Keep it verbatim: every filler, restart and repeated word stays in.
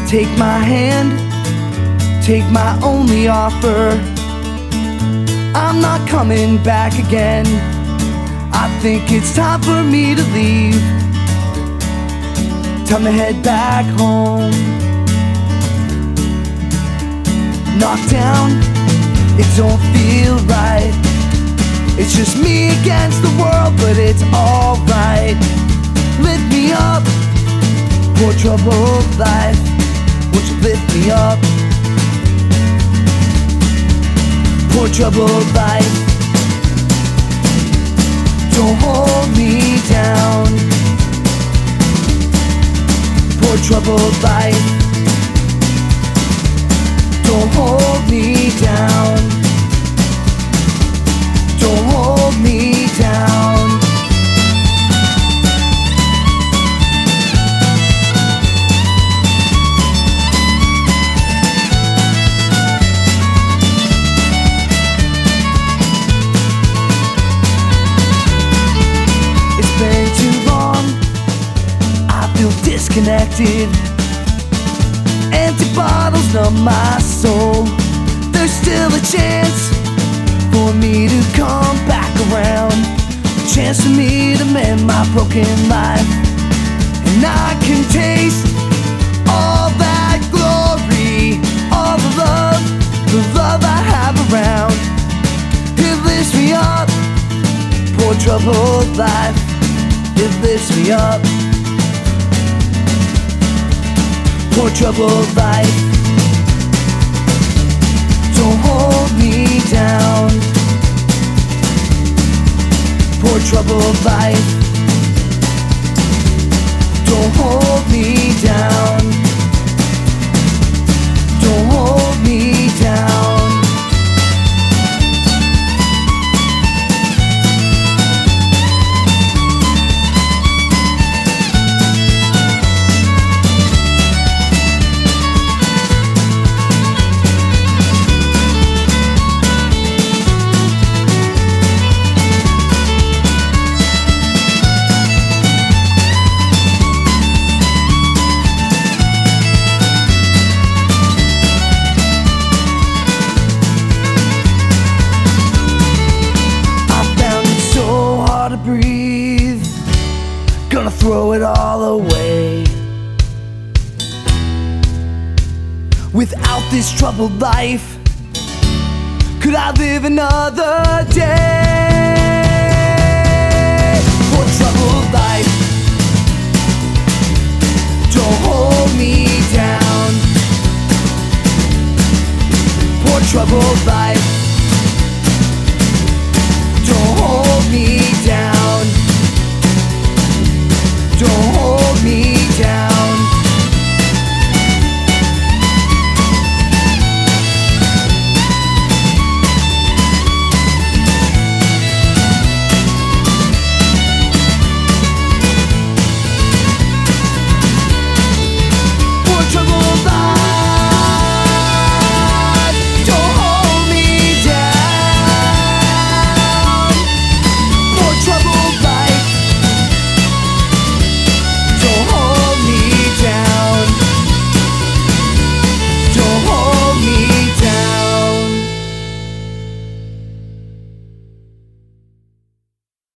Take my hand, take my only offer. I'm not coming back again. I think it's time for me to leave. Time to head back home. Knocked down, it don't feel right. It's just me against the world, but it's alright. Lift me up, poor troubled life. Won't you lift me up? Poor troubled life. Don't hold me down. Poor troubled life. Don't hold me down. Don't hold me down. It's been too long, I feel disconnected. Empty bottles numb my soul. There's still a chance for me to come back around. A chance for me to mend my broken life. And I can taste all that glory, all the love, the love I have around. It lifts me up, poor troubled life. It lifts me up, poor troubled life. Don't hold me down. Poor troubled life. Don't hold me down. Don't hold me down. To breathe, gonna throw it all away. Without this troubled life, could I live another day? Poor troubled life, don't hold me down. Poor troubled life,